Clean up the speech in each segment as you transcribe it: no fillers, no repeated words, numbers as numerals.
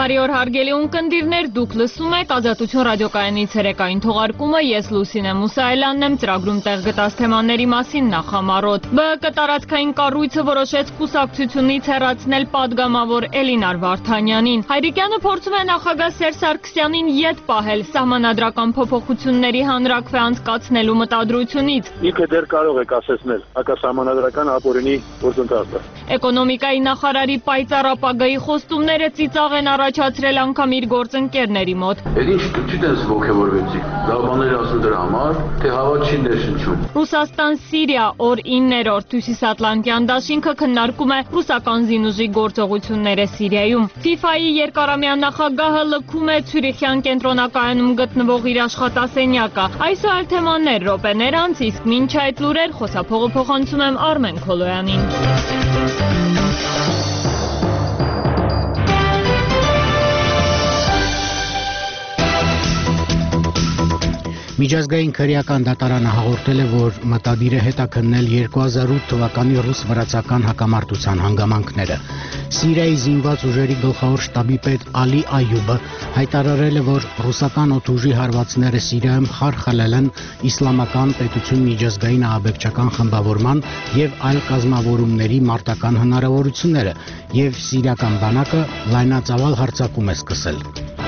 Բարի օր հարգելի ունկնդիրներ, դուք լսում եք Ազատություն ռադիոկայանի ցերեկային թողարկումը, ես Լուսինե Մուսայելյանն եմ, ծրագրում տեղ գտած թեմաների մասին նախամարոտ։ ԲՀԿ տարածքային կառույցը որոշեց կուսակցությունից հեռացնել падգամավոր Էլինար Վարդանյանին։ Հայրիկյանը փորձում է նախագահ Սերժ Սարգսյանին ետ պահել սահմանադրական փոփոխությունների հանրաքվե անցկացնելու մտադրությունից։ Ինքը դեռ կարող է կասեցնել հակասահմանադրական ապօրինի գործընթացը։ Էկոնոմիկայի նախարարի պայծառ ապագայի խոստումները ծիծաղ են առաջացրել անգամ իր գործընկերների մոտ։ Ինչ չտես ոգևորվեցիք, լավաները ասում դրա համար, թե հավատ չի ներշնչում։ Ռուսաստան-Սիրիա օր 9-րդ Հյուսիսատլանտյան դաշինքը քննարկում է ռուսական զինուժի գործողությունները Սիրիայում։ FIFA-ի երկարամյա նախագահը լքում է Ցյուրիխյան կենտրոնակայանում գտնվող իր աշխատասենյակը։ Այս ու այլ թեմաներ րոպեներ անց, իսկ մինչ այդ լուրեր խոսափողը փոխանցում եմ Արմեն Քոլոյանին։ Միջազգային քրեական դատարանը հաղորդել է, որ մտադիր է հետաքննել 2008 թվականի ռուս-վրացական հակամարտության հանգամանքները։ Սիրիայի զինված ուժերի գլխավոր շտաբի պետ Ալի Այյուբը հայտարարել է, որ ռուսական օդուժի հարվածները Սիրիայում խարխլել են իսլամական պետություն միջազգային ահաբեկչական խմբավորման եւ այլ կազմավորումների մարտական հնարավորությունները, եւ սիրիական բանակը լայնածավալ հարձակում է սկսել։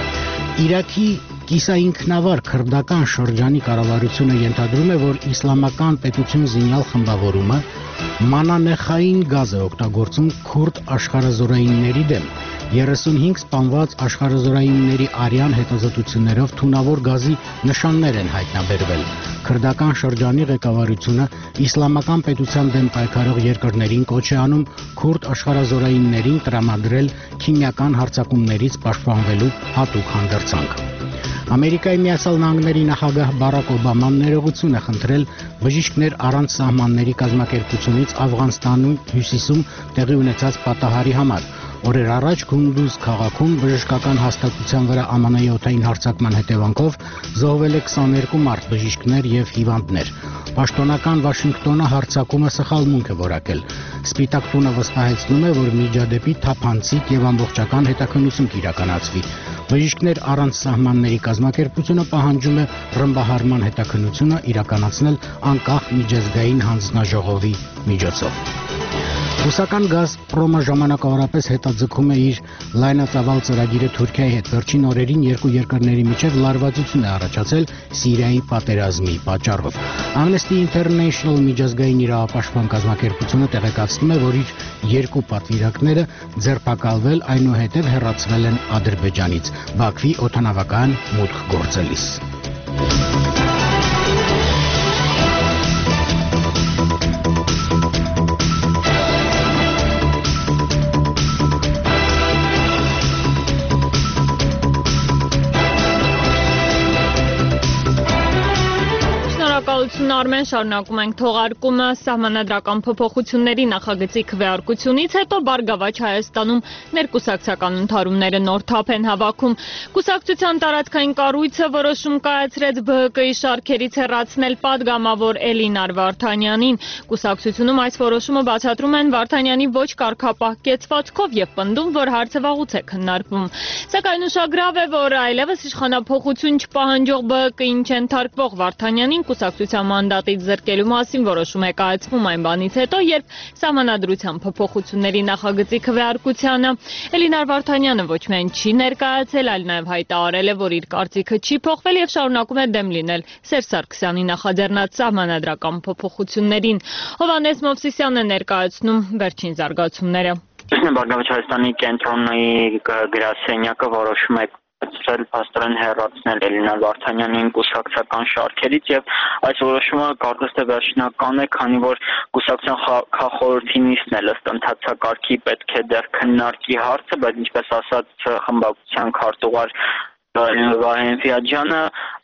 Իրաքի կիսաինքնավար քրդական շրջանի կառավարությունը ենթադրում է, որ իսլամական պետություն զինյալ խմբավորումը մանանեխային գազ է օգտագործում քուրդ աշխարհազորայինների դեմ։ 35 սպանված աշխարհազորայինների արյան հետազոտություններով թունավոր գազի նշաններ են հայտնաբերվել։ Քրդական շրջանի ղեկավարությունը իսլամական պետության դեմ պայքարող երկրներին կոչ է անում քուրդ աշխարհազորայիններին տրամադրել քիմիական հարձակումներից պաշտպանվելու հատուկ հանդերձանք։ Ամերիկայի Միացյալ Նահանգների նախագահ Բարակ Օբաման ներողություն է խնդրել բժիշկներ առանց սահմանների կազմակերպությունից Աֆղանստանում հյուսիսում տեղի ունեցած պատահարի համար։ Օրեր առաջ Քունդուզ քաղաքում բժշկական հաստատության վրա ԱՄՆ-ի օդային հարձակման հետևանքով զոհվել է 22 մարդ, բժիշկներ եւ հիվանդներ։ Պաշտոնական Վաշինգտոնը հարձակումը սխալմունք է որակել։ Սպիտակ տունը վստահեցնում է, որ միջադեպի թափանցիկ եւ ամբողջական հետաքննություն կիրականացվի։ Բժիշկներ առանց սահմանների կազմակերպությունը պահանջում է ռմբահարման հետաքննությունը իրականացնել անկախ միջազգային հանձնաժողովի միջոցով։ Ռուսական Գազպրոմը ժամանակավորապես հետաձգում է իր լայնածավալ ծրագիրը Թուրքիայի հետ։ Վերջին օրերին երկու երկրների միջև լարվածություն է առաջացել Սիրիայի պատերազմի պատճառով։ Amnesty International միջազգային իրավապաշտպան կազմակերպությունը տեղեկացնում է, որ իր երկու պատվիրակները ձերբակալվել, այնուհետև հեռացվել են Ադրբեջանից, Բաքվի օդանավական մուտք գործելիս։ Արմեն, շարունակում ենք թողարկումը սահմանադրական փոփոխությունների նախագծի քվեարկությունից հետո Բարգավաճ Հայաստանում ներկուսակցական ընդհարումները նոր թափ են հավաքում։ Կուսակցության տարածքային կառույցը որոշում կայացրեց ԲՀԿ-ի շարքերից հեռացնել падգամավոր Էլինար Վարդանյանին։ Կուսակցությունում այս որոշումը բացատրում են Վարդանյանի ոչ կարգապահ կեցվածքով եւ պնդում, որ հարցը վաղուց է քննարկվում։ Սակայն ուշագրավ է, որ այլևս իշխանափոխություն չպահանջող ԲՀԿ-ին չընթարկվող Վարդանյանին կուսակցության մանդատից զրկելու մասին որոշում է կայացվում այն բանից հետո, երբ սահմանադրության փոփոխությունների նախագծի քվեարկությանը Էլինար Վարդանյանը ոչ միայն չի ներկայացել, այլ նաև հայտարարել է, որ իր կարծիքը չի փոխվել եւ շարունակում է դեմ լինել Սերժ Սարգսյանի նախաձեռնած սահմանադրական փոփոխություններին։ Հովհաննես Մովսիսյանն է ներկայացնում վերջին զարգացումները։ Բարգավաճ Հայաստանի կենտրոնի գրասենյակը որոշում է փաստորեն հեռացնել Էլինար Վարդանյանին կուսակցական շարքերից եւ այս որոշումը կարծես թե վերջնական է, քանի որ կուսակցության խորհրդի նիստն է ըստ ընթացակարգի պետք է դեռ քննարկի հարցը, բայց ինչպես ասաց խմբակցության քարտուղար Վահեն Ֆիաջյանը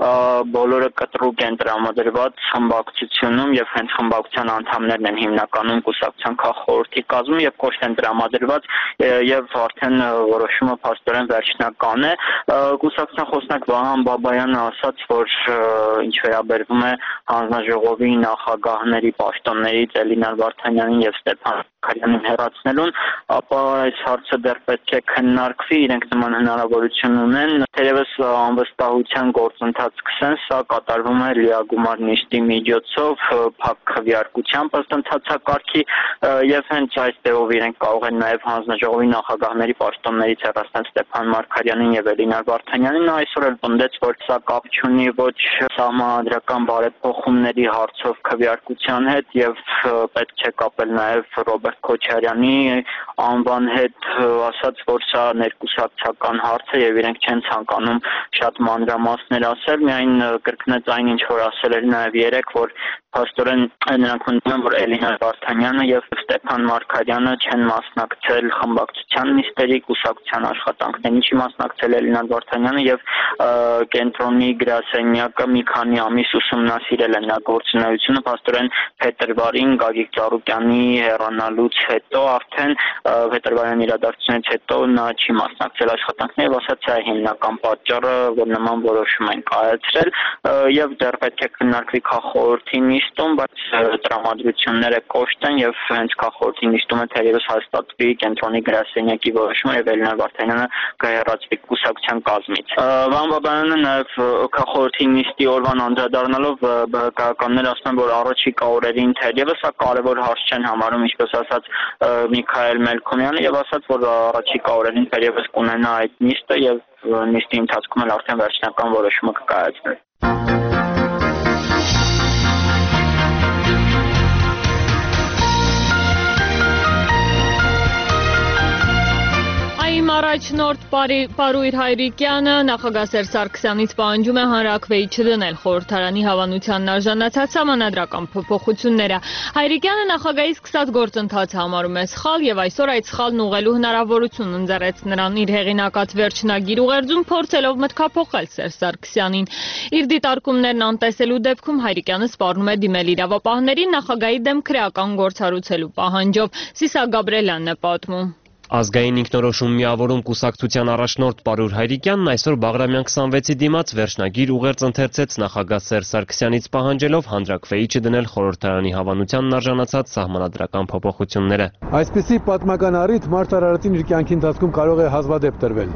բոլորը կտրուկ են տրամադրված խմբակցությունում եւ հենց խմբակցության անդամներն են հիմնականում կուսակցության քաղխորհրդի կազմում եւ կոշտ են տրամադրված եւ արդեն որոշումը փաստորեն վերջնական է կուսակցության խոսնակ Վահան Բաբայանը ասաց որ ինչ վերաբերվում է հանձնաժողովի նախագահների պաշտոններից Էլինար Վարդանյանին եւ Ստեփան Մարգարյանին հեռացնելուն ապա այս հարցը դեռ պետք է քննարկվի իրենք նման հնարավորություն ունեն թերևս անվստահության գործընթաց սկսեն սա կատարվում է լիագումար նիստի միջոցով փակ քվեարկությամբ ըստ ընթացակարգի եւ հենց այս ձևով իրենք կարող են նաեւ հանձնաժողովի նախագահների պաշտոններից հեռացնել Ստեփան Մարգարյանին եւ Էլինար Վարդանյանին այսօր էլ պնդեց որ սա կապ չունի ոչ սահմանադրական բարեփոխումների հարցով քվեարկության հետ եւ պետք է կապել նաեւ Ռոբերտ Քոչարյանի անվան հետ ասաց որ սա ներկուսակցական հարց է եւ իրենք չեն ցանկանում շատ մանրամասներ ասել միայն կրկնեց այն ինչ որ ասել էր նաեւ երեք որ փաստորեն նրանք մտնում են որ Էլինար Վարդանյանը եւ Ստեփան Մարգարյանը չեն մասնակցել խմբակցության նիստերի կուսակցության աշխատանքներին չի մասնակցել Էլինար Վարդանյանը եւ կենտրոնի գրասենյակը մի քանի ամիս ուսումնասիրել է նա գործունեությունը փաստորեն փետրվարին Գագիկ Ծառուկյանի հեռանալուց հետո արդեն փետրվարյան իրադարձությունից հետո նա չի մասնակցել աշխատանքներին եւ ասաց է հիմնական պատճառը որ նման որոշում են կայացրել եւ դեռ պետք է քննարկվի քաղխորհրդի նիստում բայց տրամադրությունները կոշտ են եւ հենց քաղխորհրդի նիստում է թերևս հաստատվի կենտրոնի գրասենյակի որոշումը եւ Էլինար Վարդանյանը կհեռացվի կուսակցության կազմից Վահան Բաբայանը նաեւ քաղխորհրդի նիստի օրվան անդրադառնալով բկականներ ասում են որ առաջիկա օրերին թերևս սա կարեւոր հարց չեն համարում ինչպես ասաց Միքայել Մելքոմյանը եւ ասաց որ առաջիկա օրերին թերևս կունենա այդ նիստը եւ նիստի ընթացքում էլ արդեն վերջնական որոշումը կկայացվի Առաջնորդ Պարույր Հայրիկյանը նախագահ Սերժ Սարգսյանից պահանջում է հանրաքվեի չդնել խորհրդարանի հավանությանն արժանացած սահմանադրական փոփոխությունները։ Հայրիկյանը նախագահի սկսած գործընթացը համարում է սխալ եւ այսօր այդ սխալն ուղղելու հնարավորություն ընձեռեց նրան իր հեղինակած վերջնագիր ուղերձում փորձելով մտքափոխել Սերժ Սարգսյանին։ Իր դիտարկումներն անտեսելու դեպքում Հայրիկյանը սպառնում է դիմել իրավապահներին նախագահի դեմ քրեական գործ հարուցելու պահանջով։ Սիսա Գաբրելյանն է պատմում։ Ազգային ինքնորոշում միավորում կուսակցության առաջնորդ Պարույր Հայրիկյանն այսօր Բաղրամյան 26-ի դիմաց վերջնագիր ուղերձ ընթերցեց նախագահ Սերժ Սարգսյանից պահանջելով հանրաքվեի չդնել խորհրդարանի հավանությանն արժանացած սահմանադրական փոփոխությունները։ Այսպիսի պատմական առիթ մարդ արարածին իր կյանքի ընթացքում կարող է հազվադեպ տրվել։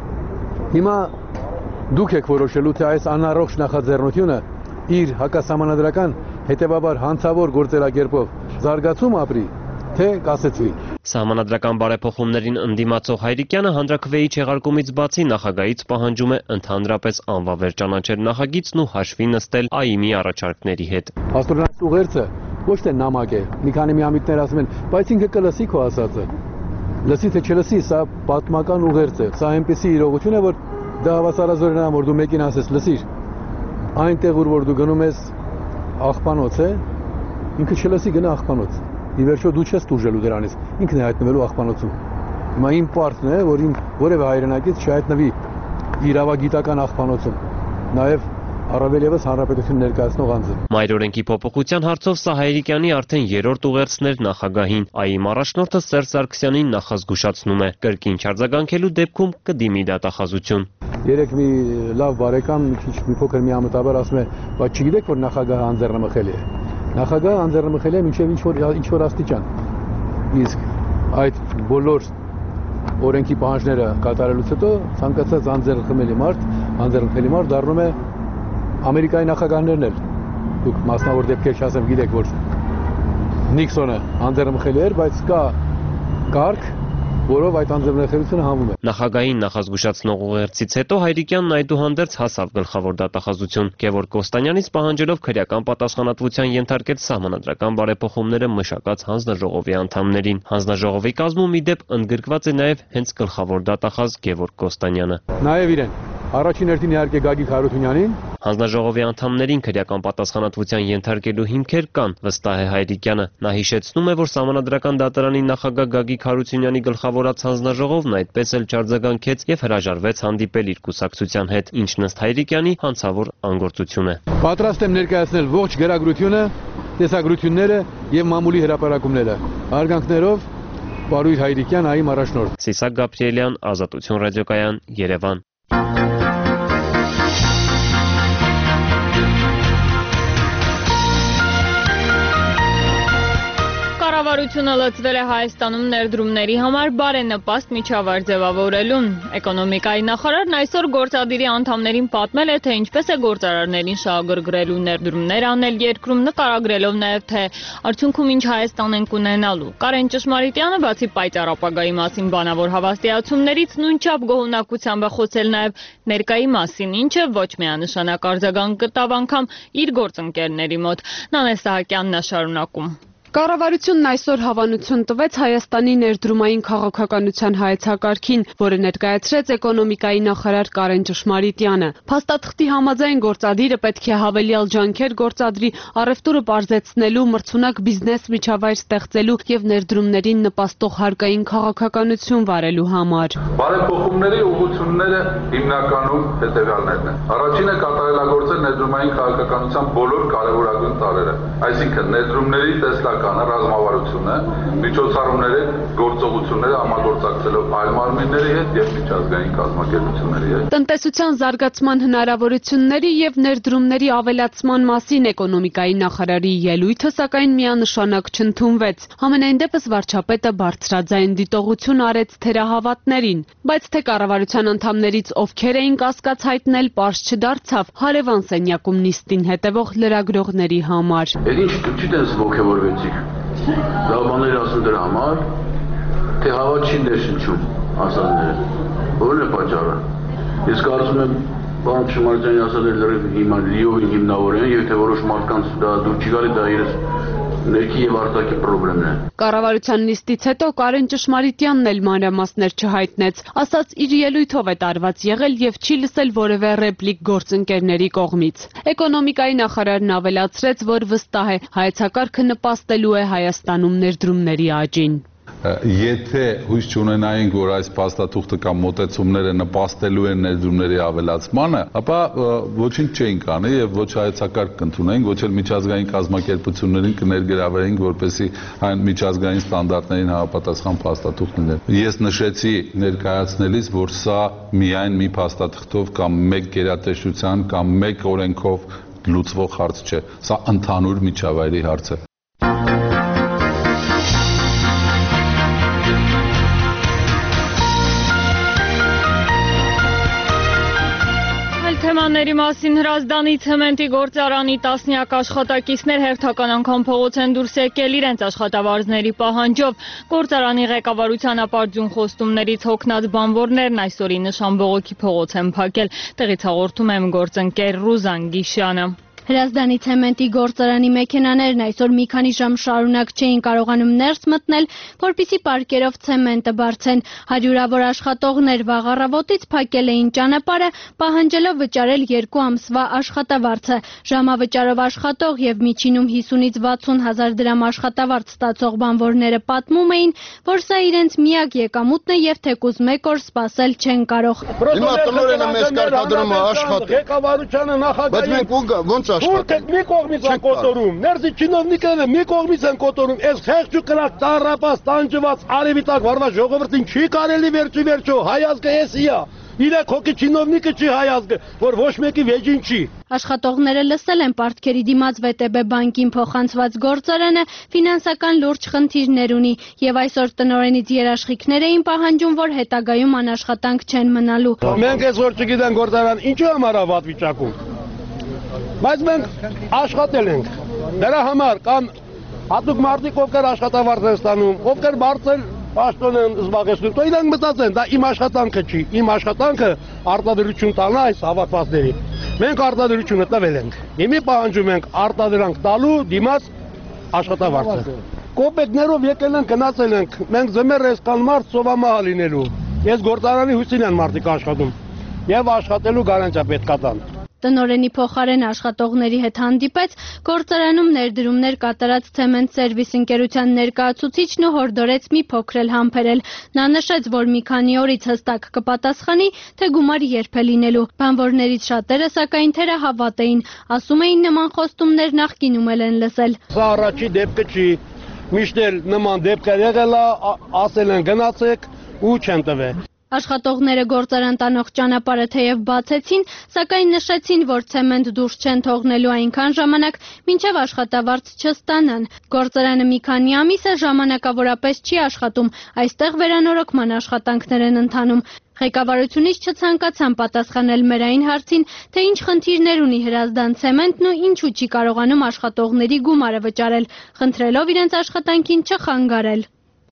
Հիմա դուք եք որոշելու թե այս անառողջ նախաձեռնությունը իր հակասահմանադրական հետևաբար հանցավոր գործելակերպով զարգացում ապրի թե կասեցվի։ Սահմանադրական բարեփոխումներին ընդդիմացող Հայրիկյանը հանրաքվեի չեղարկումից բացի նախագահից պահանջում է ընդհանրապես անվավեր ճանաչել նախագիծն ու հաշվի նստել ԱԻՄ-ի առաջարկների հետ։ Աստորեն այս ուղերձը ոչ թե նամակ է, մի քանի միամիտներ ասում են, բայց ինքը կլսի քո ասածը։ Լսի թե չլսի, սա պատմական ուղերձ է։ Սա այնպեսի իրողություն է, որ դա հավասարազորն է, որ դու մեկին ասես լսիր։ Այնտեղ որ դու գնում ես աղբանոց է, ինքը չլսի գնա աղբանոց։ Ի վերջո դու չես տուժելու դրանից, ինքն է հայտնվելու աղբանոցում։ Հիմա իմ պարտն է, որ իմ որևէ հայրենակից չհայտնվի իրավագիտական աղբանոցում, նաև առավել ևս հանրապետություն ներկայացնող անձը։ Մայրօրենքի փոփոխության հարցով սա Հայրիկյանի արդեն երրորդ ուղերձն էր նախագահին։ ԱԻՄ առաջնորդը Սերժ Սարգսյանին նախազգուշացնում է, կրկին չարձագանքելու դեպքում կդիմի դատախազություն։ Երեք մի լավ բարեկամ մի փոքր միամտաբար ասում է, բայց չգիտեք որ նախագահը անձեռնմխելի է։ Նախագահը անձեռնմխելի է մինչև ինչ որ աստիճան։ Իսկ այդ բոլոր օրենքի պահանջները կատարելուց հետո ցանկացած անձեռնմխելի մարդ դառնում է Ամերիկայի նախագահներն էլ։ Դուք մասնավոր դեպքեր չասեմ, գիտեք որ Նիքսոնը անձեռնմխելի էր, բայց կա կարգ, որով այդ անձեռնմխելիությունը հանվում է։ Նախագահին նախազգուշացնող ուղերձից հետո Հայրիկյանն այդուհանդերձ հասավ գլխավոր դատախազություն։ Գևորգ Կոստանյանից պահանջելով քրեական պատասխանատվության ենթարկել սահմանադրական բարեփոխումները մշակած հանձնաժողովի անդամներին։ Հանձնաժողովի կազմում ի դեպ ընդգրկված է նաև հենց գլխավոր դատախազ Գևորգ Կոստանյանը։ Նաև իրեն Առաջին հերթին իհարկե Գագիկ Հարությունյանին։ Հանձնաժողովի անդամներին քրեական պատասխանատվության ենթարկելու հիմքեր կան, վստահ է Հայրիկյանը։ Նա հիշեցնում է, որ Սահմանադրական դատարանի նախագահ Գագիկ Հարությունյանի գլխավորած հանձնաժողովն այդպես էլ չարձագանքեց եւ հրաժարվեց հանդիպել իր կուսակցության հետ, ինչն ըստ Հայրիկյանի հանցավոր անգործություն է։ Պատրաստ եմ ներկայացնել ողջ գրագրությունը, տեսագրությունները եւ մամուլի հրապարակումները։ Արգանքներով Պարույր Հայրիկյան, ԱԻՄ առաջնորդ։ Սիսակ Գաբրիելյան, Ազատություն ռադիոկայան, Երևան։ Կառավարությունը լծվել է Հայաստանում ներդրումների համար բարենպաստ միջավայր ձևավորելուն։ Էկոնոմիկայի նախարարն այսօր գործադիրի անդամներին պատմել է, թե ինչպես է գործարարներին շահագրգռելու ներդրումներ անել երկրում, նկարագրելով նաև, թե արդյունքում ինչ Հայաստան ենք ունենալու։ Կարեն Ճշմարիտյանը բացի պայծառ ապագայի մասին բանավոր հավաստիացումներից նույնչափ գոհունակությամբ է խոսել նաև ներկայի մասին, ինչը ոչ միանշանակ արձագանք գտավ անգամ իր գործընկերների մոտ։ Նանե Սահակյանն է շարունակում։ Կառավարությունն այսօր հավանություն տվեց Հայաստանի ներդրումային քաղաքականության հայեցակարգին, որը ներկայացրեց էկոնոմիկայի նախարար Կարեն Ճշմարիտյանը։ Փաստաթղթի համաձայն գործադիրը պետք է հավելյալ ջանքեր գործադրի առևտուրը պարզեցնելու, մրցունակ բիզնես միջավայր ստեղծելու եւ ներդրումներին նպաստող հարկային քաղաքականություն վարելու համար։ Բարեփոխումների ուղղությունները հիմնականում հետևյալներն են։ Առաջինը կատարելագործել ներդրումային քաղաքականության բոլոր կարևորագույն տարրերը, այսինքն ներդրումների տեսլականը, ռազմավարությունը, միջոցառումները, գործողությունները համագործակցելով այլ մարմինների հետ եւ միջազգային կազմակերպությունների հետ։ Տնտեսության զարգացման հնարավորությունների եւ ներդրումների ավելացման մասին էկոնոմիկայի նախարարի ելույթը սակայն միանշանակ չընդունվեց։ Համենայն դեպս վարչապետը բարձրաձայն դիտողություն արեց թերահավատներին, բայց թե կառավարության անդամներից ովքեր էին կասկած հայտնել, պարզ չդարձավ հարևան սենյակում նիստին հետևող լրագրողների համար։ Ինչ չիտես ոգևորվեցիք։ Դա բաներ ասում դրա համար, թե հավատ չի ներշնչում ասածները։ Որն է պատճառը։ Ես կարծում եմ Պարոն Ճշմարիտյանի ասածները լիովին հիմնավոր են, եւ թե որոշ մարդկանց դա դուր չի գալի, դա իրենց ներքի եւ արտաքի խնդիրն է։ Կառավարության նիստից հետո Կարեն Ճշմարիտյանն էլ մանրամասներ չհայտնեց, ասաց իր ելույթով է տարված եղել եւ չի լսել որևէ ռեպլիկ գործընկերների կողմից։ Էկոնոմիկայի նախարարն ավելացրեց, որ վստահ է հայեցակարգը նպաստելու է Հայաստանում ներդրումների աճին։ Եթե հույս չունենայինք, որ այս փաստաթուղթը կամ մոտեցումները նպաստելու են ներդրումների ավելացմանը, ապա ոչինչ չէինք անի եւ ոչ հայեցակարգ կընդունեինք, ոչ էլ միջազգային կազմակերպություններին կներգրավեինք, որպեսզի այն միջազգային ստանդարտներին համապատասխան փաստաթուղթ լիներ։ Ես նշեցի ներկայացնելիս, որ սա միայն մի փաստաթղթով կամ մեկ գերատեսչության կամ մեկ օրենքով լուծվող հարց չէ, սա ընդհանուր միջավայրի հարց է։ Թեմաների մասին Հրազդանի ցեմենտի գործարանի տասնյակ աշխատակիցներ հերթական անգամ փողոց են դուրս եկել իրենց աշխատավարձների պահանջով։ Գործարանի ղեկավարության ապարդյուն խոստումներից հոգնած բանվորներն այսօրի նշան բողոքի փողոց են փակել։ Տեղից հաղորդում եմ գործընկեր Ռուզան Գիշյանը։ Հրազդանի ցեմենտի գործարանի մեքենաներն այսօր մի քանի ժամ շարունակ չէին կարողանում ներս մտնել, որպեսզի պարկերով ցեմենտը բարձեն։ Հարյուրավոր աշխատողներ վաղ առավոտից փակել էին ճանապարհը, պահանջելով վճարել 2 ամսվա աշխատավարձը։ Ժամավճարով աշխատող եւ միջինում 50-ից 60 հազար դրամ աշխատավարձ ստացող բանվորները պատմում էին, որ սա իրենց միակ եկամուտն է եւ թեկուզ մեկ օր սպասել չեն կարող։ Հիմա տնօրենը մեզ կարգադրում է աշխատել։ Ղեկավարությունը նախագահի Որտեղ մի կողմից են կոտորում, ներսի չինովնիկները մի կողմից են կոտորում, այս խեղճ ու կրակ տառապած, տանջված, արևի տակ վառված ժողովրդին չի կարելի վերջո հայ ազգը էսի է։ Իրեք հոգի չինովնիկը չի հայ ազգը, որ ոչ մեկի վեճին չի։ Աշխատողները լսել են պարտքերի դիմաց ՎՏԲ բանկին փոխանցված գործարանը ֆինանսական լուրջ խնդիրներ ունի եւ այսօր տնօրենից երաշխիքներ էին պահանջում, որ հետագայում անաշխատանք չեն մնալու։ Մենք այսօր չգիտենք գործարան ինչու համար է վատ վիճակում։ Բայց մենք աշխատել ենք, դրա համար կամ հատուկ մարդիկ ովքեր աշխատավարձ են ստանում, ովքեր բարձր պաշտոն են զբաղեցնում, તો իրենք մտածեն, դա իմ աշխատանքը չի, իմ աշխատանքը արտադրություն տալն է այս հավաքվածների։ Մենք արտադրությունը տվել ենք, հիմի պահանջում ենք արտադրանք տալու դիմաց աշխատավարձը։ Կոպեկներով եկել են, գնացել ենք, մենք ձմեռ այսքան մարդ սովամահա լինելու, ես գործարանի հույսին են մարդիկ աշխատում։ եւ աշխատելու գարանտիա պետք է տան։ Տնօրենի փոխարեն աշխատողների հետ հանդիպեց գործարանում ներդրումներ կատարած ցեմենտ սերվիս ընկերության ներկայացուցիչն ու հորդորեց մի փոքր էլ համբերել։ Նա նշեց, որ մի քանի օրից հստակ կպատասխանի, թե գումարը երբ է լինելու։ Բանվորներից շատերը սակայն թերահավատ էին, ասում էին նման խոստումներ նախկինում էլ են լսել։ Սա առաջի դեպքը չի, միշտ էլ նման դեպքեր եղել է, ասել են գնացեք ու չեն տվել։ Աշխատողները գործարան տանող ճանապարհը թեև բացեցին, սակայն նշեցին, որ ցեմենտ դուրս չեն թողնելու այնքան ժամանակ, մինչև աշխատավարձ չստանան։ Գործարանը մի քանի ամիս է ժամանակավորապես չի աշխատում, այստեղ վերանորոգման աշխատանքներ են ընթանում։ Ղեկավարությունից չցանկացան պատասխանել մեր այն հարցին, թե ինչ խնդիրներ ունի Հրազդան ցեմենտն ու ինչու չի կարողանում աշխատողների գումարը վճարել, խնդրելով իրենց աշխատանքին չխանգարել։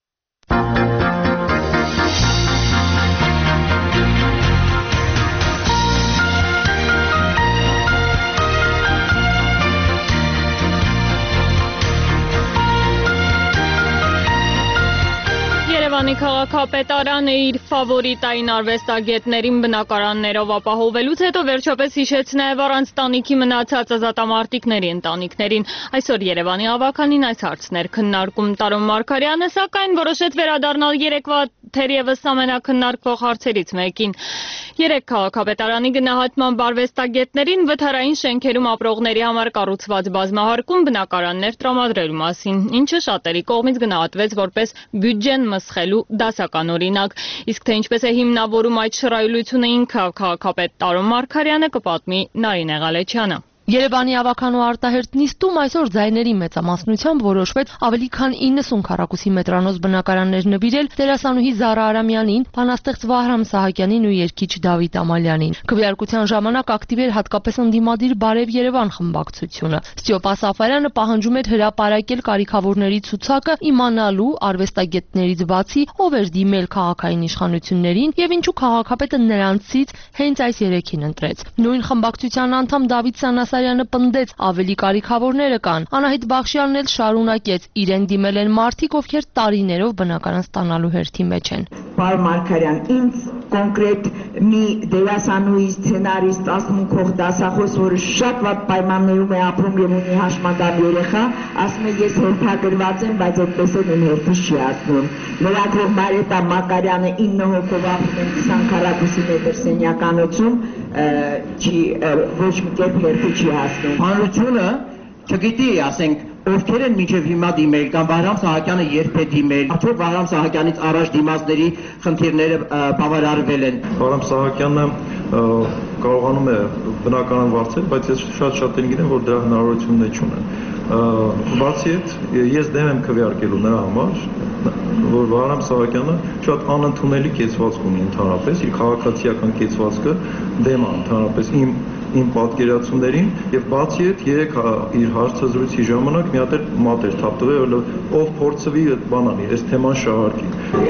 Երևանի քաղաքապետարանը իր ֆավորիտային արվեստագետներին բնակարաններով ապահովելուց հետո վերջապես հիշեց նաև առանց տանիքի մնացած ազատամարտիկների ընտանիքներին։ Այսօր Երևանի ավականին այս հարցն էր քննարկում Տարոն Մարգարյանը, սակայն որոշեց վերադառնալ երեկվա թերևս ամենակննարկվող հարցերից մեկին։ Երեք քաղաքապետարանի գնահատման արվեստագետներին վթարային շենքերում ապրողների համար կառուցված բազմահարկում բնակարաններ տրամադրելու մասին, ինչը շատերի կողմից գնահատվեց որպես բյուջեն մսխելու դասական օրինակ։ Իսկ թե ինչպես է հիմնավորում այդ շռայլությունը ինքը քաղաքապետ Տարոն Մարգարյանը կպատմի Նարինե Ղալեչյանը։ Երևանի ավականու արտահերտ նիստում այսօր ձայների մեծամասնությամբ որոշվեց ավելի քան 90 քառակուսի մետրանոց բնակարաններ նվիրել դերասանուհի Զարա Արամյանին, բանաստեղծ Վահրամ Սահակյանին ու երգիչ Դավիթ Ամալյանին։ Քվեարկության ժամանակ ակտիվ էր հատկապես ընդդիմադիր Բարև Երևան խմբակցությունը։ Ստյոպա Սաֆարյանը պահանջում էր հրապարակել կարիքավորների ցուցակը, իմանալու արվեստագետներից բացի ով էր դիմել քաղաքային իշխանություններին եւ ինչու քաղաքապետը նրանցից հենց այս երեքին ընտրեց։ Նույն խմբակցության անդամ Դավիթ Սանասարյանը պնդեց, ավելի կարիքավորները կան։ Անահիտ Բախշյանն էլ շարունակեց, իրեն դիմել են մարդիկ, ովքեր տարիներով բնակարան ստանալու հերթի մեջ են։ Պարոն Մարգարյան, ինձ կոնկրետ մի դերասանուհի, սցենարիստ, ասմունքող դասախոս, որը շատ վատ պայմաններում է ապրում եւ ունի հաշմանդամ երեխա, ասում է ես հերթագրված եմ, բայց այդպես էլ իմ հերթից չի ասում։ Լրագրող Մարիետա Մակարյանը 9 հոգով ապրում են 20 քառակուսի մետր սենյականոցում, ոչ մի կերպ հերթի չի հասնում։ Հանրությունը չգիտի, ասենք, ովքեր են մինչև հիմա դիմել կամ Վահրամ Սահակյանը երբ է դիմել, արդյոք Վահրամ Սահակյանից առաջ դիմացների խնդիրները բավարարվել են։ Վահրամ Սահակյանը կարողանում է բնականon վարձել, բայց ես շատ-շատերին գիտեմ, որ դրա հնարավորությունն չունեն։ Բացի այդ, ես դեմ եմ քվեարկելու նրա համար, որ Վահրամ Սահակյանը շատ անընդունելի կեցվածք ունի ընդհանրապես, իր քաղաքացիական կեցվածքը դեմ է ընդհանրապես իմ պատկերացումներին եւ բացի այդ երեք իր հարցազրույցի ժամանակ մի հատ մատ էր թափտվել, ով փորձվի այդ բանանի, այս թեման շահարկի։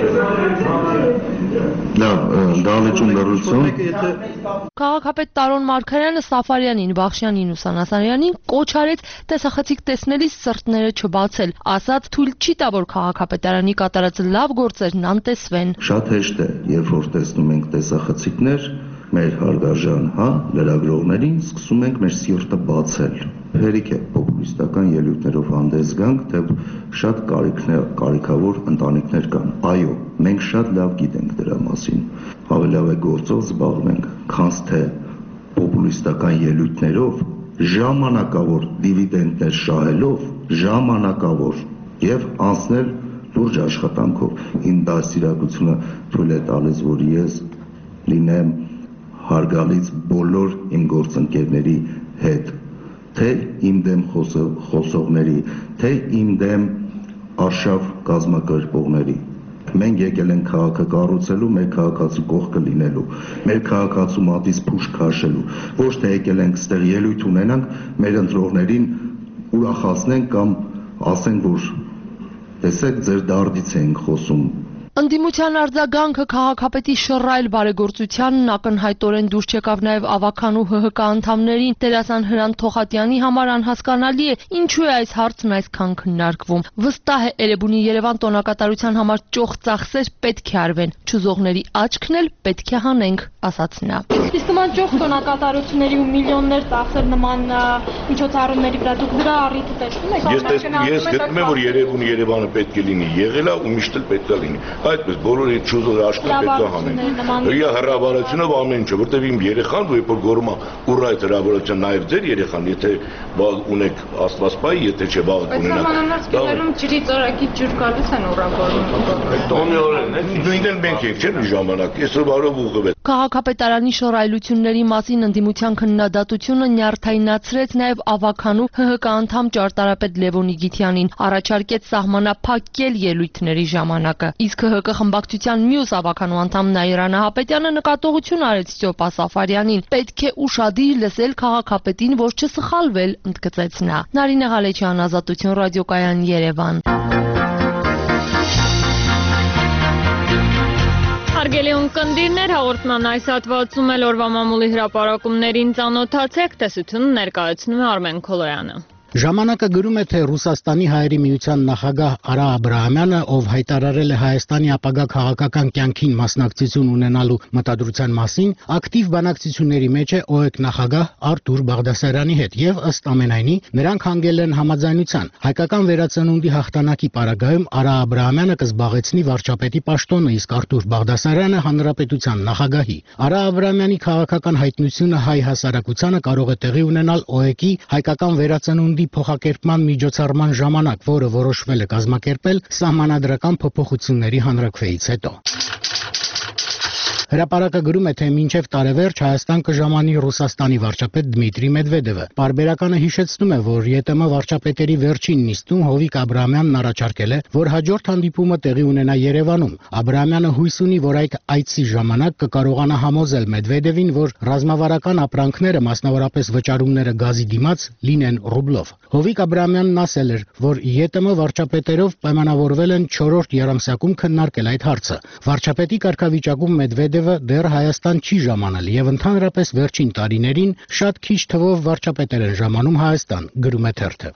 Դալեջուն լրություն։ Քաղաքապետ Տարոն Մարգարյանը Սաֆարյանին, Բախշյանին ու Սանասարյանին կոչ արեց տեսախցիկ տեսնելիս սրտները չբացել, ասաց թույլ չի տա, որ քաղաքապետարանի կատարած լավ գործերն անտեսվեն։ Շատ հեշտ է, երբ որ տեսնում ենք տեսախցիկներ, մեր հարգարժան լրագրողներին սկսում ենք մեր սիրտը բացել։ Հերիք է պոպուլիստական ելույթներով հանդես գանք, թե շատ կարիքավոր ընտանիքներ կան։ Այո, մենք շատ լավ գիտենք դրա մասին։ Ավելի լավ է գործով զբաղվենք, քան թե պոպուլիստական ելույթներով, ժամանակավոր դիվիդենդներ շահելով, ժամանակավոր եւ անցնել լուրջ աշխատանքով։ Իմ դաստիարակությունը թույլ է տալիս, որ ես լինեմ հարգալից բոլոր իմ գործընկերների հետ, թե իմ դեմ խոսողների, թե իմ դեմ արշավ կազմակերպողների։ Մենք եկել ենք քաղաքը կառուցելու, մեր քաղաքացու կողքը լինելու, մեր քաղաքացու մատից փուշ քաշելու, ոչ թե եկել ենք ստեղ ելույթ ունենանք, մեր ընտրողներին ուրախացնենք կամ ասենք, որ տեսեք ձեր դարդից ենք խոսում։ Ընդդիմության արձագանքը քաղաքապետի շռայլ բարեգործությանն ակնհայտորեն դուրս չեկավ նաև ավականու ՀՀԿ անդամներին։ Դերասան Հրանտ Թոխատյանի համար անհասկանալի է, ինչու է այս հարցն այսքան քննարկվում։ Վստահ է, Էրեբունի Երևան տոնակատարության համար ճոխ ծախսեր պետք է արվեն, չուզողների աչքն էլ պետք է հանենք, ասաց նա։ Իսկ նման ճոխ տոնակատարությունների ու միլիոններ ծախսել նման միջոցառումների վրա դուք դրա առիթը տեսնում եք։ Ես գտնում եմ, որ Երևանը պետք է լինի, եղել է ու միշտ էլ պետք է լինի։ Այդպես բոլորի չուզող աչքերը պետք է հանենք։ Իա հրավառությունով ամեն ինչը, որտեվ իմ երեխան, երբ որ գորում է ուր այդ հրավառություն նաև ձեր երեխան, եթե ունեք Աստված պահի, եթե չէ վաղ կունենա։ Բայց համանուն ջրի ծորակի ջուր գալուց են ուղղավորում։ Տոնիորեն, նույնն էլ մենք ենք, չէ՞ մի ժամանակ, այսօր բարով ուղղվել։ Քաղաքապետարանի շռայլությունների մասին ընդդիմության քննադատությունը նյարդայնացրեց նաև ավականու ՀՀԿ անդամ ճարտարապետ Լևոն Իգիթյանին, առաջարկեց սահմանափակել ելույթների ժամանակը։ Իսկ ՀՀԿ խմբակցության մյուս ավականու անդամ Նաիրա Նահապետյանը նկատողություն արեց Ստյոպա Սաֆարյանին։ Պետք է ուշադիր լսել քաղաքապետին, որ չսխալվել, ընդգծեց նա։ Նարինե Ղալեչյան, Ազատություն ռադիոկայան, Երևան։ Հարգելի ունկնդիրներ, հաղորդման այս հատվածում էլ օրվա մամուլի հրապարակումներին ծանոթացեք, տեսությունը ներկայացնում է Արմեն Քոլոյանը։ Ժամանակը գրում է, թե Ռուսաստանի հայերի միության նախագահ Արա Աբրահամյանը, ով հայտարարել է Հայաստանի ապագա քաղաքական կյանքին մասնակցություն ունենալու մտադրության մասին, ակտիվ բանակցությունների մեջ է ՕԵԿ նախագահ Արտուր Բաղդասարյանի հետ եւ ըստ ամենայնի նրանք հանգել են համաձայնության։ Հայկական վերածնունդի հաղթանակի պարագայում Արա Աբրահամյանը կզբաղեցնի վարչապետի պաշտոնը, իսկ Արտուր Բաղդասարյանը հանրապետության նախագահի։ Արա Աբրահամյանի քաղաքական հայտնությունը հայ հասարակությանը կարող է տեղի ունենալ ՕԵԿ-ի հայկական վերածնունդի փոխակերպման միջոցառման ժամանակ, որը որոշվել է կազմակերպել սահմանադրական փոփոխությունների հանրաքվեից հետո։ Հրապարակը գրում է, թե մինչև տարեվերջ Հայաստան կժամանի Ռուսաստանի վարչապետ Դմիտրի Մեդվեդևը։ Պարբերականը հիշեցնում է, որ ԵՏՄ վարչապետերի վերջին նիստում Հովիկ Աբրահամյանն առաջարկել է, որ հաջորդ հանդիպումը տեղի ունենա Երևանում։ Աբրահամյանը հույս ունի, որ այդ այցի ժամանակ կկարողանա համոզել Մեդվեդևին, որ ռազմավարական ապրանքները, մասնավորապես վճարումները գազի դիմաց, լինեն ռուբլով։ Հովիկ Աբրահամյանն ասել էր, որ ԵՏՄ վարչապետերով պայմանավորվել են 4-րդ եռամսյակում քննարկել այդ հարցը։ Վարչապետի կարգավիճակում Մեդվեդևը դեռ Հայաստան չի ժամանել եւ ընդհանրապես վերջին տարիներին շատ քիչ թվով վարչապետեր են ժամանում Հայաստան, գրում է թերթը։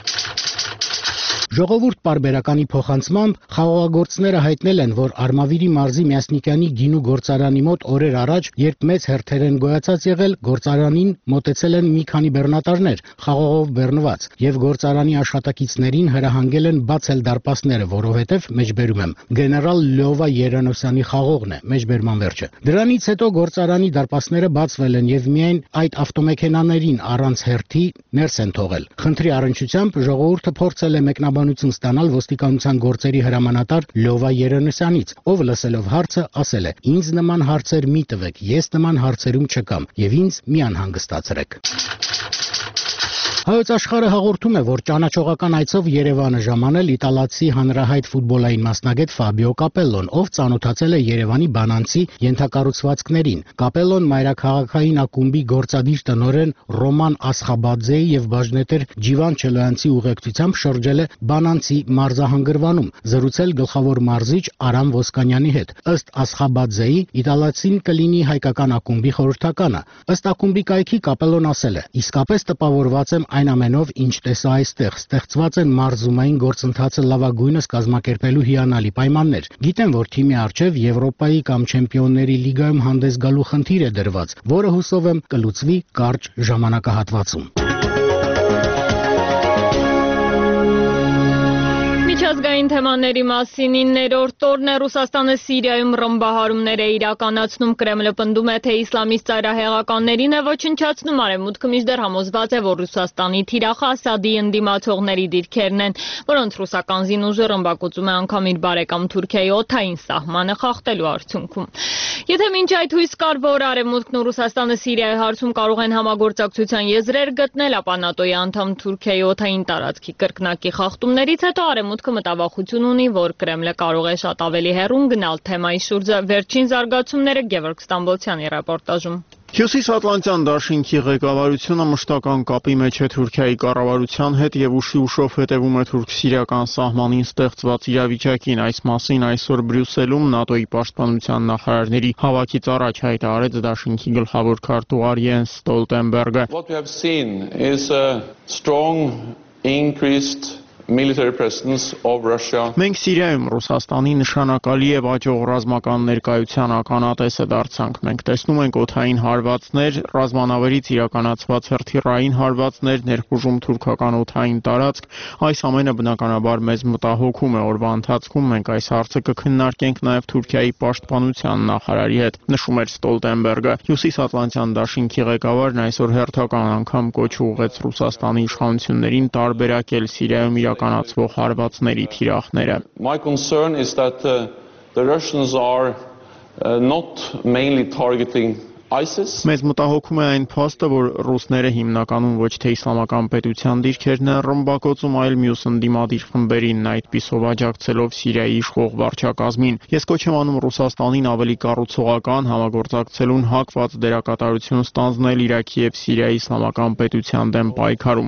Ժողովուրդ պարբերականի փոխանցմամբ խաղողագործները հայտնել են, որ Արմավիրի մարզի Միասնիկյանի գինու գործարանի մոտ օրեր առաջ, երբ մեծ հերթեր են գոյացած եղել, գործարանին մոտեցել են մի քանի բեռնատարներ, խաղողով բեռնված, եւ գործարանի աշխատակիցներին հրահանգել են բացել դարպասները, որովհետեւ մեջբերում եմ գեներալ Լյովա Երանոսյանի խաղողն է, մեջբերման վերջը։ Դրանից հետո գործարանի դարպասները բացվել են եւ միայն այդ ավտոմեքենաներին առանց հերթի ներս են թողել։ Խնդրի առնչությամբ ժողովուրդը փորձել է մեկնաբանություն ստանալ ոստիկանության գործերի հրամանատար Լյովա Երանոսյանից, ով լսելով հարցը ասել է. «Ինձ նման հարցեր մի տվեք, ես նման հարցերում չկամ եւ ինձ մի անհանգստացրեք»։ Հայոց աշխարհը հաղորդում է, որ ճանաչողական այցով Երևանը ժամանել իտալացի հանրահայտ ֆուտբոլային մասնագետ Ֆաբիո Կապելլոն, ով ծանոթացել է Երևանի բանանցի ենթակառուցվածքներին։ Կապելլոն մայրաքաղաքային ակումբի գործադիր տնօրեն Ռոման Ասխաբաձեի եւ բաժնետեր Ջիվան Չելոյանցի ուղեկցությամբ շրջել է բանանցի մարզահանգրվանում, զրուցել գլխավոր մարզիչ Արամ Ոսկանյանի հետ։ Ըստ Ասխաբաձեի, իտալացին կլինի հայկական ակումբի խորհրդականը։ Ըստ ակումբի կայքի Կապելլոն ասել է. «Իսկապես տպավորված եմ այն ամենով, ինչ տեսա այստեղ, ստեղծված են մարզումային գործընթացը լավագույնս կազմակերպելու հիանալի պայմաններ։ Գիտեմ, որ թիմի առջև Եվրոպայի կամ Չեմպիոնների լիգայում հանդես գալու խնդիր է դրված, որը հուսով եմ կլուծվի կարճ ժամանակահատվածում»։ Միջազգային թեմաների մասին 9-րդ օրն է Ռուսաստանը Սիրիայում ռմբահարումներ է իրականացնում։ Կրեմլը պնդում է, թե իսլամիստ ծայրահեղականներին է ոչնչացնում, արևմուտքը մինչդեռ համոզված է, որ Ռուսաստանի թիրախը Ասադի ընդդիմացողների դիրքերն են, որոնց ռուսական զինուժը ռմբակոծում է անգամ իր բարեկամ Թուրքիայի օդային սահմանը խախտելու արդյունքում։ Եթե մինչ այդ հույս կար, որ արևմուտքն ու Ռուսաստանը Սիրիայի հարցում կարող են համագործակցության եզրեր գտնել, ապա ՆԱՏՕ-ի անդամ Թուրքիայի օդային տարածքի կրկնակի խախտումներից հետո արևմուտքը մտավախություն ունի, որ Կրեմլը կարող է շատ ավելի հեռուն գնալ թեմայի շուրջը։ Վերջին զարգացումները Գևորգ Ստամբոլցյանի ռեպորտաժում։ Հյուսիսատլանտյան դաշինքի ղեկավարությունը մշտական կապի մեջ է Թուրքիայի կառավարության հետ եւ ուշի-ուշով հետևում է թուրք-սիրիական սահմանին ստեղծված իրավիճակին։ Այս մասին այսօր Բրյուսելում ՆԱՏՕ-ի պաշտպանության նախարարների հավաքից առաջ հայտարարեց դաշինքի գլխավոր քարտուղար Յենս Ստոլտենբերգը։ What we have seen is a strong increased military presence of Russia. Մենք Սիրիայում Ռուսաստանի նշանակալի եւ աճող ռազմական ներկայության ականատեսը դարձանք։ Մենք տեսնում ենք օդային հարվածներ, ռազմանավերից իրականացված հրթիռային հարվածներ, ներխուժում թուրքական օդային տարածք, այս ամենը բնականաբար մեզ մտահոգում է։ Օրվա ընթացքում մենք այս հարցը կքննարկենք նաեւ Թուրքիայի պաշտպանության նախարարի հետ, նշում էր Ստոլտենբերգը։ Հյուսիսատլանտյան դաշինքի ղեկավարն այսօր հերթական անգամ կոչ ուղղեց Ռուսաստանի իշխանություններին տարբերակել Սիրիայում իրականացվող հարվածների թիրախները։ My concern is that the Russians are not mainly targeting ISIS. Մեզ մտահոգում է այն փաստը, որ ռուսները հիմնականում ոչ թե իսլամական պետության դիրքերն են ռմբակոծում, այլ մյուս ընդդիմադիր խմբերին, այդպիսով աջակցելով Սիրիայի իշխող վարչակազմին։ Ես կոչ եմ անում Ռուսաստանին ավելի կառուցողական, համագործակցելուն հակված դերակատարություն ստանձնել Իրաքի եւ Սիրիայի իսլամական պետության դեմ պայքարում։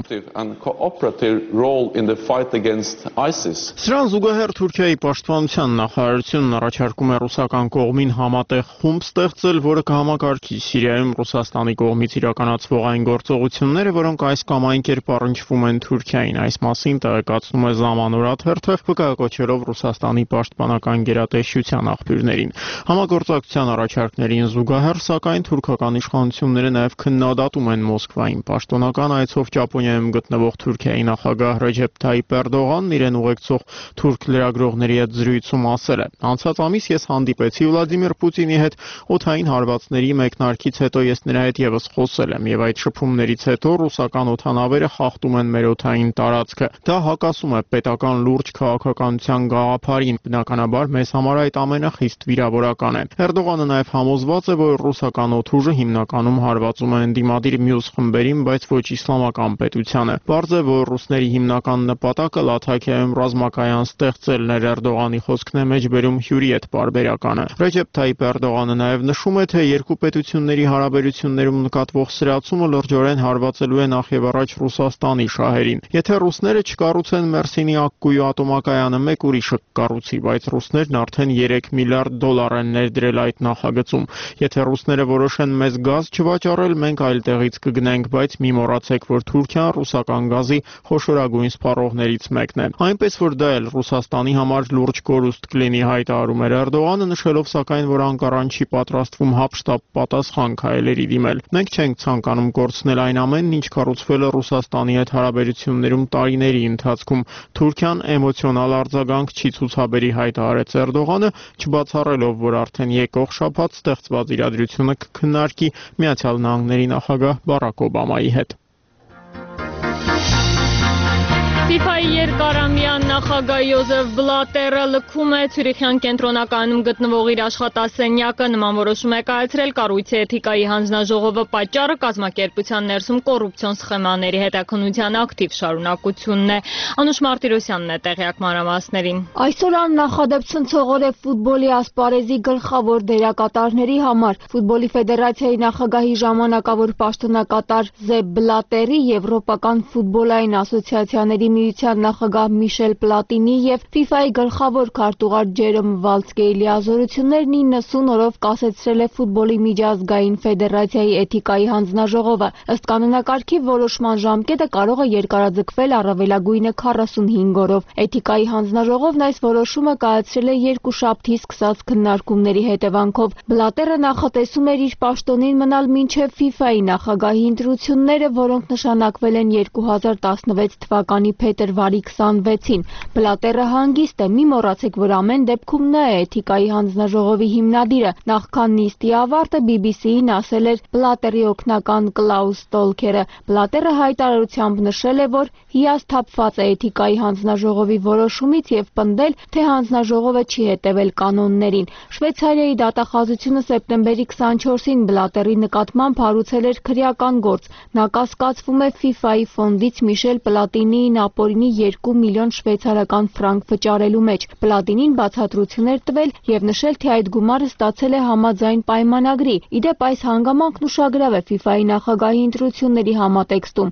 Սրան զուգահեռ Թուրքիայի պաշտպանության նախարարությունն առաջարկում է ռուսական կողմին համատեղ խումբ ստեղծել, որը կհամակարգի Սիրիայում Ռուսաստանի կողմից իրականացվող այն գործողությունները, որոնք այս կամ այն կերպ առնչվում են Թուրքիային։ Այս մասին տեղեկացնում է Zamanora թերթը, վկայակոչելով Ռուսաստանի պաշտպանական գերատեսչության աղբյուրներին։ Համագործակցության առաջարկներին զուգահեռ, սակայն թուրքական իշխանությունները նաև քննադատում են Մոսկվային։ Պաշտոնական այցով Ճապոնիայում գտնվող Թուրքիայի նախագահ Ռեջեփ Թայիփ Էրդողանն իրեն ուղեկցող թուրք լրագրողների հետ զրույցում ասել է. «Անցած ամիս ես հանդիպեցի Վլադիմիր Պուտինի հետ օդային հարվածների մեկնարկից հետո ես նրա հետ եւս խոսել եմ եւ այդ շփումներից հետո ռուսական օդանավերը խախտում են մեր օդային տարածքը։ Դա հակասում է պետական լուրջ քաղաքականության գաղափարին։ Բնականաբար մեզ համար այդ ամենը խիստ վիրավորական է»։ Էրդողանը նաեւ համոզված է, որ ռուսական օդուժը հիմնականում հարվածում է ընդդիմադիր մյուս խմբերին, բայց ոչ իսլամական պետությանը։ Պարզ է, որ ռուսների հիմնական նպատակը Լաթաքիայում ռազմակայան ստեղծելն էր։ Էրդողանի խոսքն է մեջբերում հյուրի հետ պարբերականը։ Ռեջեփ Թայիփ Էրդողանը նաեւ նշում է, թե երկու պետությունների հարաբերություններում նկատվող սրացումը լրջորեն հարվածելու է նախ եւ առաջ Ռուսաստանի շահերին։ Եթե ռուսները չկառուցեն Մերսինի ակկույու ատոմակայանը, մեկ ուրիշը կկառուցի, բայց ռուսներն արդեն $3 միլիարդ են ներդրել այդ նախագծում։ Եթե ռուսները որոշեն մեզ գազ չվաճառել, մենք այլ տեղից կգնենք, բայց մի մոռացեք, որ Թուրքիան ռուսական գազի խոշորագույն սպառողներից մեկն է։ Այնպես որ դա էլ Ռուսաստանի համար լուրջ կորուստ կլինի, հայտարարում էր Էրդողանը, նշելով սակայն, որ Անկարան չի պատրաստվում հապշտապ պատասխան քայլերի դիմել։ Մենք չենք ցանկանում կորցնել այն ամենն, ինչ կառուցվել է Ռուսաստանի հետ հարաբերություններում տարիների ընթացքում։ Թուրքիան էմոցիոնալ արձագանք չի ցուցաբերի, հայտարարեց Էրդողանը, չբացառելով, որ արդեն եկող շաբաթ ստեղծված իրադրությունը կքննարկի Միացյալ Նահանգների նախագահ Բարակ Օբամայի հետ։ FIFA-ի երկարամյա նախագահ Յոզեֆ Բլատերը լքում է Ցյուրիխյան կենտրոնականում գտնվող իր աշխատասենյակը, նման որոշում է կայացրել կառույցի էթիկայի հանձնաժողովը, պատճառը կազմակերպության ներսում կոռուպցիոն սխեմաների հետաքննության ակտիվ շարունակությունն է։ Անուշ Մարտիրոսյանն է տեղյակ մանրամասներին։ Այսօր աննախադեպ ցնցողոր է ֆուտբոլի ասպարեզի գլխավոր դերակատարների համար։ Ֆուտբոլի ֆեդերացիայի նախագահի ժամանակավոր պաշտոնակատար Զեփ Բլատերի, Եվրոպական ֆուտբոլային ասոցիացիաների միության նախագահ Միշել Պլատինի եւ FIFA-ի գլխավոր քարտուղար Ջերոմ Վալցկեի լիազորություններն 90 օրով կասեցրել է ֆուտբոլի միջազգային ֆեդերացիայի էթիկայի հանձնաժողովը։ Ըստ կանոնակարգի որոշման ժամկետը կարող է երկարաձգվել առավելագույնը 45 օրով։ Էթիկայի հանձնաժողովն այս որոշումը կայացրել է երկուշաբթի սկսած քննարկումների հետևանքով։ Բլատերը նախատեսում էր իր պաշտոնին մնալ մինչև FIFA-ի նախագահի ընտրությունները, որոնք նշանակվել են 2016 թվականի փետրվարի 26-ին։ Բլատերը հանգիստ է, մի մոռացեք, որ ամեն դեպքում նա է էթիկայի հանձնաժողովի հիմնադիրը։ Նախքան նիստի ավարտը BBC-ին ասել էր Բլատերի օգնական Կլաուս Ստոլքերը։ Բլատերը հայտարարությամբ նշել է, որ հիասթափված է էթիկայի հանձնաժողովի որոշումից եւ պնդել, թե հանձնաժողովը չի հետևել կանոններին։ Շվեյցարիայի դատախազությունը սեպտեմբերի 24-ին Բլատերի նկատմամբ հարուցել էր քրեական գործ։ Նա կասկածվում է FIFA-ի ֆոնդից Միշել Պլատինիին ապօրինի 2 միլիոն շվեյցարական ֆրանկ վճարելու մեջ։ Պլատինին բացատրություն էր տվել եւ նշել, թե այդ գումարը ստացել է համաձայն պայմանագրի։ Իդեպ այս հանգամանքն ուշագրավ է FIFA-ի նախագահի ընտրությունների համատեքստում։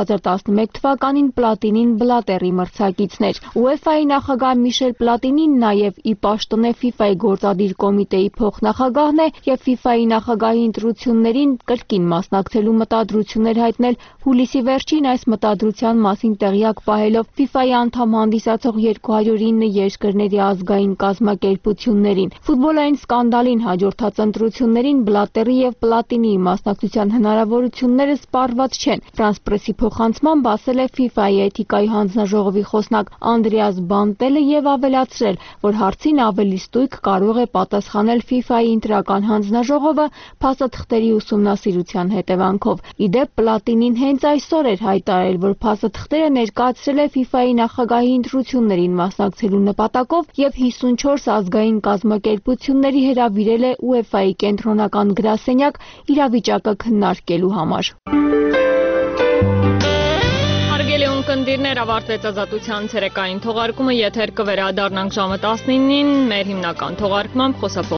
2011 թվականին Պլատինին Բլատերի մրցակիցն էր։ UEFA-ի նախագահ Միշել Պլատինին նաեւ ի պաշտոն է FIFA-ի գործադիր կոմիտեի փոխնախագահն է եւ FIFA-ի նախագահի ընտրություններին կրկին մասնակցելու մտադրություն էր հայտնել հուլիսի վերջին։ Այս մտադրության մասին տեղյակ պահելով FIFA-ի անդամ հանդիսացող 209 երկրների ազգային կազմակերպություններին։ Ֆուտբոլային սկանդալին հաջորդած ընտրություններին Բլատերի եւ Պլատինիի մասնակցության հնարավորությունները սպառված չեն։ Ֆրանս պրեսի փոխանցմամբ ասել է FIFA-ի էթիկայի հանձնաժողովի խոսնակ Անդրեաս Բանտելը եւ ավելացրել, որ հարցին ավելի ստույգ կարող է պատասխանել FIFA-ի ընտրական հանձնաժողովը փաստաթղթերի ուսումնասիրության հետևանքով։ Իդեպ Պլատինին հենց այսօր էր հայտարարել, որ փաստաթղթերը ներկայացրել է FIFA-ի նախագահի ընտրություններին մասնակցելու նպատակով եւ 54 ազգային կազմակերպությունների հրավիրել է UEFA-ի կենտրոնական գրասենյակ իրավիճակը քննարկելու համար։ Հարգելի ունկնդիրներ, ավարտվեց Ազատության ցերեկային թողարկումը, եթեր կվերադառնանք ժամը 19-ին մեր հիմնական թողարկմամբ խոսափող